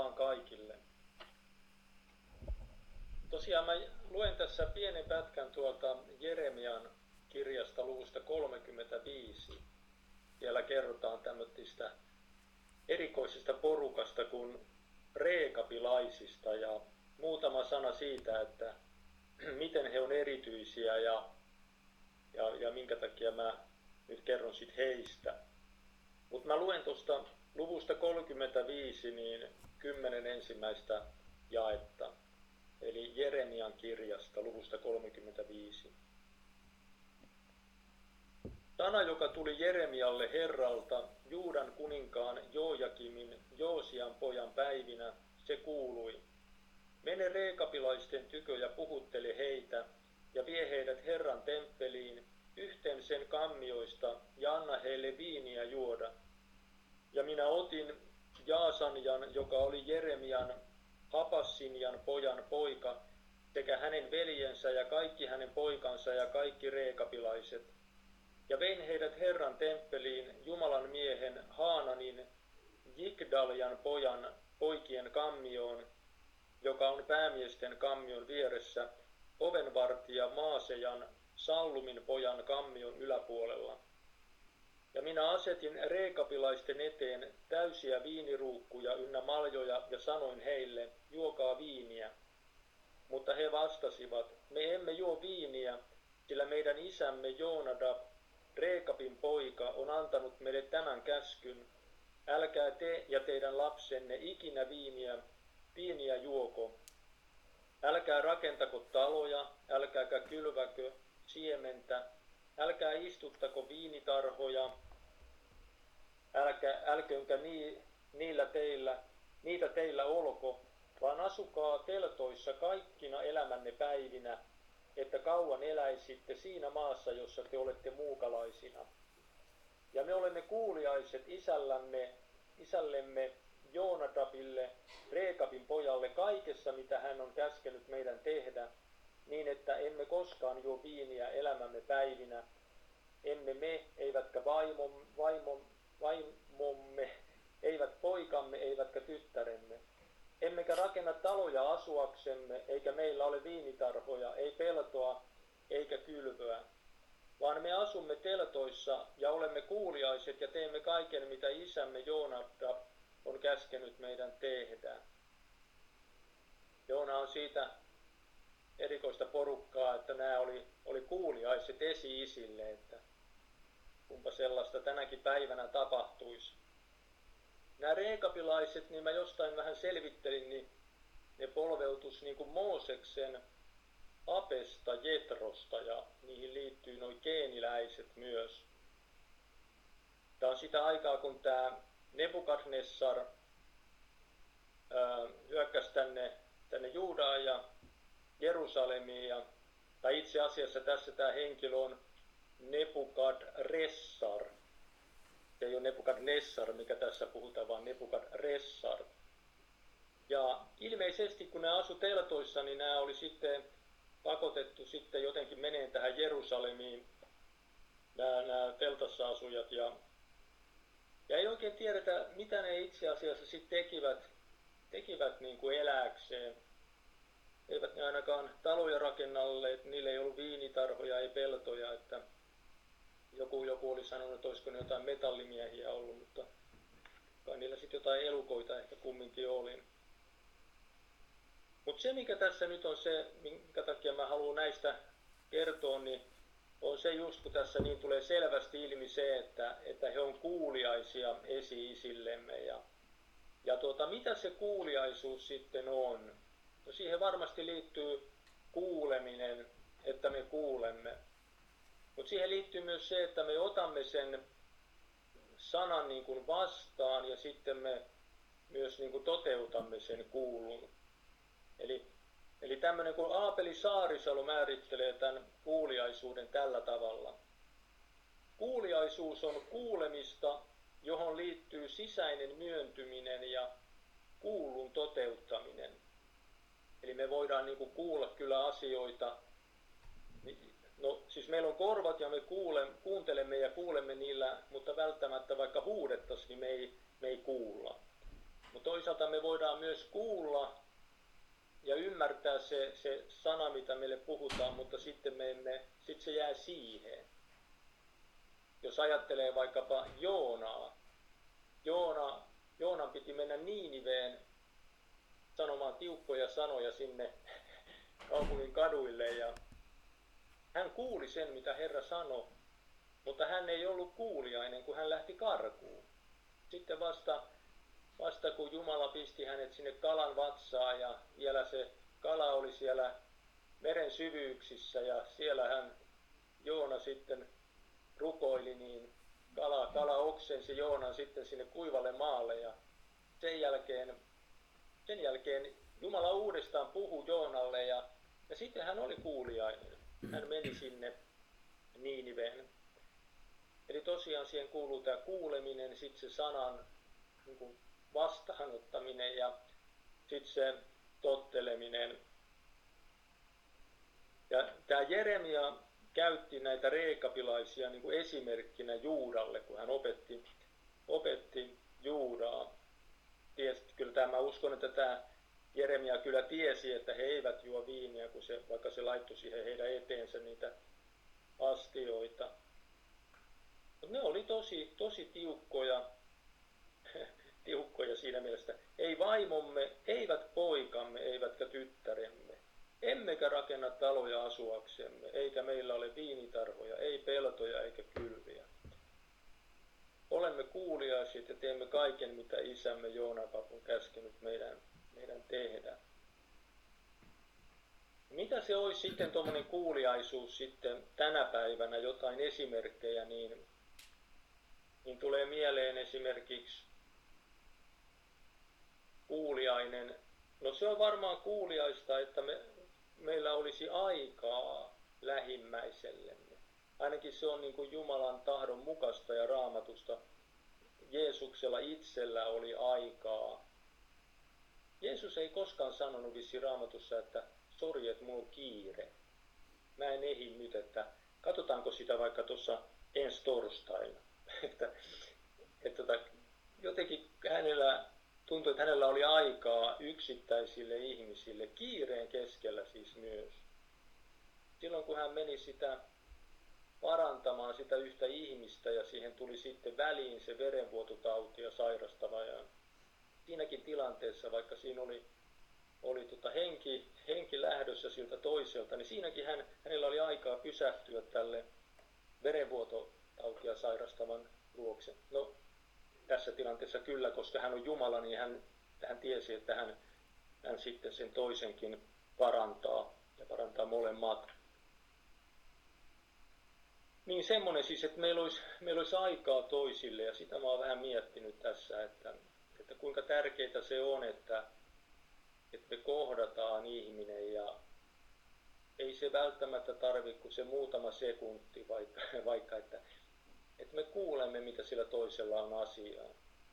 vaan kaikille. Tosiaan mä luen tässä pienen pätkän tuolta Jeremian kirjasta luvusta 35. Siellä kerrotaan tämmöistä erikoisesta porukasta kuin reekabilaisista ja muutama sana siitä, että miten he on erityisiä ja minkä takia mä nyt kerron sit heistä. Mutta mä luen tuosta luvusta 35 niin 10 ensimmäistä jaetta. Eli Jeremian kirjasta luvusta 35. Sana, joka tuli Jeremialle Herralta Juudan kuninkaan Joojakimin Joosian pojan päivinä, se kuului: Mene reekabilaisten tykö ja puhuttele heitä ja vie heidät Herran temppeliin yhteen sen kammioista ja anna heille viiniä juoda. Ja minä otin Jaasanjan, joka oli Jeremian Hapassinjan pojan poika, sekä hänen veljensä ja kaikki hänen poikansa ja kaikki reekabilaiset, ja vein heidät Herran temppeliin Jumalan miehen Haananin Jigdaljan poikien kammioon, joka on päämiesten kammion vieressä, ovenvartija Maasejan Sallumin pojan kammion yläpuolella. Ja minä asetin reekabilaisten eteen täysiä viiniruukkuja ynnä maljoja ja sanoin heille: juokaa viiniä. Mutta he vastasivat: me emme juo viiniä, sillä meidän isämme Joonadab, Reekabin poika, on antanut meille tämän käskyn: älkää te ja teidän lapsenne ikinä viiniä juoko. Älkää rakentako taloja, älkääkä kylväkö siementä, älkää istuttako viinitarhoja, älköönkä niitä teillä olko, vaan asukaa teltoissa kaikkina elämänne päivinä, että kauan eläisitte siinä maassa, jossa te olette muukalaisina. Ja me olemme kuuliaiset isällemme Joonadabille, Reekabin pojalle, kaikessa mitä hän on käskenyt meidän tehdä, niin että emme koskaan juo viiniä elämämme päivinä, emme me, eivätkä vaimomme, eivät poikamme, eivätkä tyttäremme. Emmekä rakenna taloja asuaksemme, eikä meillä ole viinitarhoja, ei peltoa, eikä kylvöä, vaan me asumme teltoissa ja olemme kuuliaiset ja teemme kaiken, mitä isämme Joonadab on käskenyt meidän tehdä. Joona on siitä erikoista porukkaa, että nämä oli kuuliaiset esi-isille, että kumpa sellaista tänäkin päivänä tapahtuisi. Nämä reekabilaiset, niin mä jostain vähän selvittelin, niin ne polveutus niin kuin Mooseksen apesta Jetrosta ja niihin liittyy nuo geeniläiset myös. Tämä on sitä aikaa, kun tämä Nebukadnessar hyökkäsi tänne Juudaan ja Jerusalemiin. Tai itse asiassa tässä tämä henkilö on Nebukadressar. Se ei ole Nebukadnessar, mikä tässä puhutaan, vaan Nebukadressar. Ja ilmeisesti kun nämä asu teltoissa, niin nämä oli sitten pakotettu sitten jotenkin meneen tähän Jerusalemiin, nämä teltassa asujat. Ja ei oikein tiedetä, mitä ne itse asiassa sitten tekivät niin kuin elääkseen. Eivät ne ainakaan taloja rakennalleet, niillä ei ollut viinitarhoja, ei peltoja, että joku oli sanonut, että olisiko ne jotain metallimiehiä ollut, mutta kai niillä sitten jotain elukoita ehkä kumminkin oli. Mutta se, mikä tässä nyt on se, minkä takia mä haluan näistä kertoa, niin on se just, kun tässä niin tulee selvästi ilmi se, että he on kuuliaisia esi-isillemme. Mitä se kuuliaisuus sitten on? No siihen varmasti liittyy kuuleminen, että me kuulemme. Mutta siihen liittyy myös se, että me otamme sen sanan niin kuin vastaan ja sitten me myös niin kuin toteutamme sen kuulun. Eli tämmöinen kuin Aapeli Saarisalo määrittelee tämän kuuliaisuuden tällä tavalla. Kuuliaisuus on kuulemista, johon liittyy sisäinen myöntyminen ja kuullun toteuttaminen. Eli me voidaan niin kuin kuulla kyllä asioita. No siis meillä on korvat ja me kuuntelemme ja kuulemme niillä, mutta välttämättä vaikka huudettaisiin, niin me ei kuulla. Mutta toisaalta me voidaan myös kuulla ja ymmärtää se sana, mitä meille puhutaan, mutta sitten sitten se jää siihen. Jos ajattelee vaikkapa Joonaa. Joonan piti mennä Niiniveen sanomaan tiukkoja sanoja sinne kaupungin kaduille ja hän kuuli sen, mitä Herra sanoi, mutta hän ei ollut kuuliainen, kun hän lähti karkuun. Sitten vasta kun Jumala pisti hänet sinne kalan vatsaan ja vielä se kala oli siellä meren syvyyksissä ja siellä Joona sitten rukoili, niin kala oksensi Joonan sitten sinne kuivalle maalle ja sen jälkeen Jumala uudestaan puhui Joonalle ja sitten hän oli kuuliainen. Hän meni sinne Niiniveen. Eli tosiaan siihen kuuluu tämä kuuleminen, sitten se sanan niin kuin vastaanottaminen ja sitten se totteleminen. Ja tämä Jeremia käytti näitä reekapilaisia niin kuin esimerkkinä Juudalle, kun hän opetti Juudaa. Kyllä mä uskon, että tämä Jeremia kyllä tiesi, että he eivät juo viiniä, vaikka se laittoi siihen heidän eteensä niitä astioita. Mutta ne oli tosi tiukkoja siinä mielessä. Ei vaimomme, eivät poikamme, eivätkä tyttäremme. Emmekä rakenna taloja asuaksemme, eikä meillä ole viinitarhoja, ei peltoja eikä kylviä. Olemme kuuliaiset ja teemme kaiken, mitä isämme Joonadab on käskenyt meidän tehdä. Mitä se olisi sitten tuommoinen kuuliaisuus sitten tänä päivänä, jotain esimerkkejä, niin tulee mieleen esimerkiksi kuuliainen. No se on varmaan kuuliaista, että meillä olisi aikaa lähimmäisellemme. Ainakin se on niin kuin Jumalan tahdon mukaista ja Raamatusta. Jeesuksella itsellä oli aikaa. Jeesus ei koskaan sanonut vissiin Raamatussa, että sori, että mulla on kiire. Mä en ehdi nyt, että katsotaanko sitä vaikka tuossa ensi torstaina. Jotenkin hänellä tuntui, että hänellä oli aikaa yksittäisille ihmisille, kiireen keskellä siis myös. Silloin kun hän meni sitä parantamaan sitä yhtä ihmistä ja siihen tuli sitten väliin se verenvuototautia sairastava ja siinäkin tilanteessa, vaikka siinä oli henki lähdössä siltä toiselta, niin siinäkin hänellä oli aikaa pysähtyä tälle verenvuototautia sairastavan luokse. No tässä tilanteessa kyllä, koska hän on Jumala, niin hän tiesi, että hän sitten sen toisenkin parantaa ja parantaa molemmat. Niin semmoinen siis, että meillä olisi aikaa toisille ja sitä mä oon vähän miettinyt tässä, että kuinka tärkeää se on, että me kohdataan ihminen ja ei se välttämättä tarvitse kuin se muutama sekunti, vaikka että me kuulemme, mitä sillä toisella on asiaa.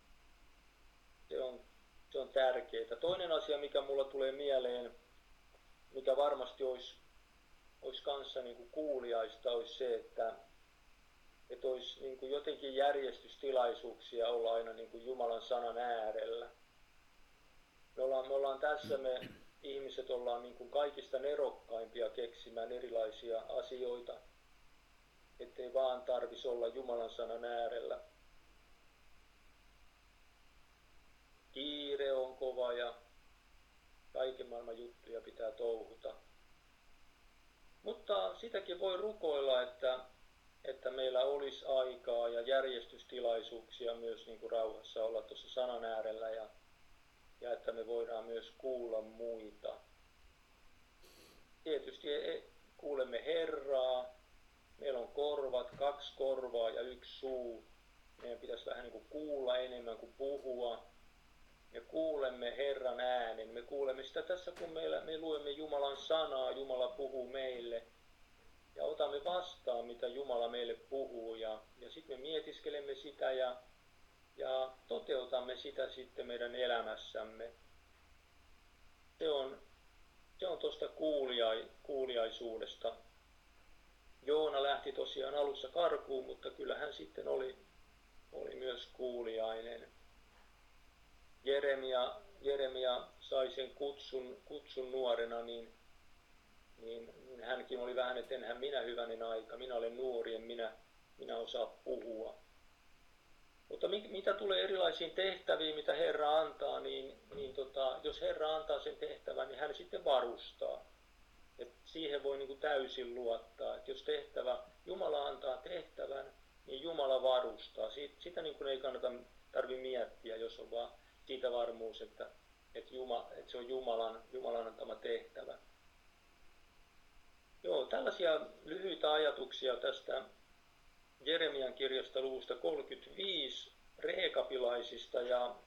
Se on tärkeää. Toinen asia, mikä mulla tulee mieleen, mikä varmasti olisi kanssa niin kuin kuuliaista, olisi se, että olisi niin kuin jotenkin järjestystilaisuuksia olla aina niin kuin Jumalan sanan äärellä. Me ollaan tässä, me ihmiset ollaan niin kuin kaikista nerokkaimpia keksimään erilaisia asioita, ettei vaan tarvitsisi olla Jumalan sanan äärellä. Kiire on kova ja kaiken maailman juttuja pitää touhuta. Mutta sitäkin voi rukoilla, että meillä olisi aikaa ja järjestystilaisuuksia myös niin kuin rauhassa olla tuossa sanan äärellä ja että me voidaan myös kuulla muita. Tietysti kuulemme Herraa, meillä on korvat, 2 korvaa ja 1 suu. Meidän pitäisi vähän niin kuin kuulla enemmän kuin puhua. Me kuulemme Herran äänen, me kuulemme sitä tässä, kun me luemme Jumalan sanaa, Jumala puhuu meille. Ja otamme vastaan, mitä Jumala meille puhuu ja sitten me mietiskelemme sitä ja toteutamme sitä sitten meidän elämässämme. Se on tuosta kuuliaisuudesta. Joona lähti tosiaan alussa karkuun, mutta kyllä hän sitten oli myös kuuliainen. Jeremia Jeremia sai sen kutsun nuorena, niin hänkin oli vähän, että enhän minä hyvänen aika, minä olen nuori, en minä osaa puhua. Mutta mitä tulee erilaisiin tehtäviin, mitä Herra antaa, niin jos Herra antaa sen tehtävän, niin hän sitten varustaa. Et siihen voi niin kuin täysin luottaa, että jos Jumala antaa tehtävän, niin Jumala varustaa. Sitä niin kuin ei tarvitse miettiä, jos on vaan siitä varmuus, että se on Jumalan antama tehtävä. Joo, tällaisia lyhyitä ajatuksia tästä Jeremian kirjasta luvusta 35 reekapilaisista, ja